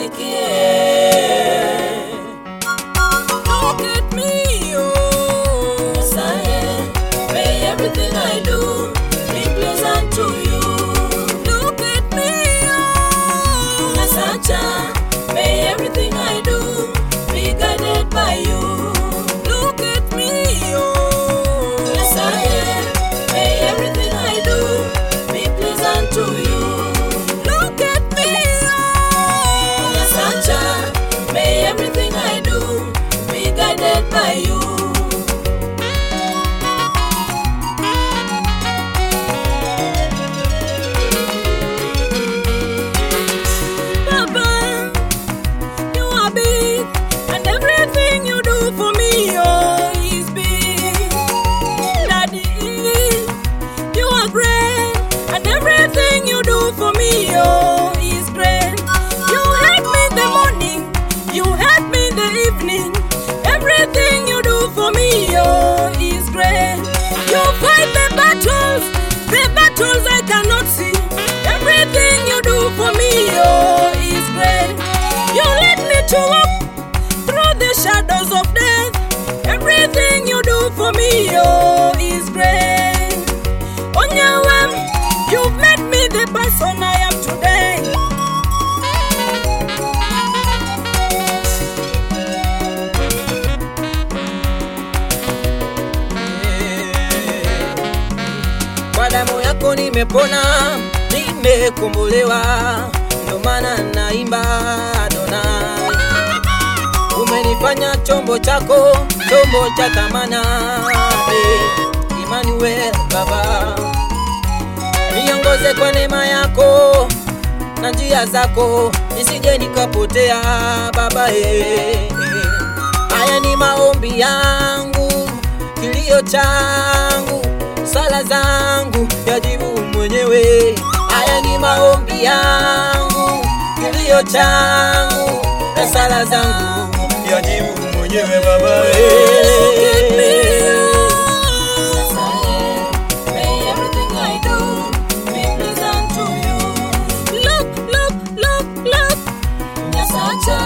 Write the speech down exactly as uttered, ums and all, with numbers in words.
Look at me, oh. Yes, I am. May everything I do be pleasant to you. Look at me, oh. Yes, I am. May everything I do be guided by you. Look at me, oh. Yes, I am. May everything I do be pleasant to you. Look at me, oh. Yes, I am. May everything I do be guided by you. Papa, you are big, and everything you do for me, oh, is big. Daddy, you are great, and everything you do for me, oh, is great. You help me in the morning, you help me in the evening. Everything you do for me, oh, is great. You fight the battles, the battles I cannot see. Everything you do for me, oh, is great. You lead me to walk through the shadows of death. Everything you do for me, oh, is great. On your way, you've made me the person I am today. Kwa damu yako nimepona, nimekombolewa, ndio maana naimba Adonai. Umenifanya chombo chako, chombo cha thamana, eh, Emmanuel Baba. Niongoze kwa neema yako na njia zako, nisije nikapotea Baba, eh. Haya ni maombi yangu, kilio changu, sala zangu yajibu mwenyewe. Haya ni maombi yangu, kilio changu, na sala zangu yajibu mwenyewe Baba. Look at me, Yes, I am. May everything I do be pleasant to you. look, look, look, look. Yes, I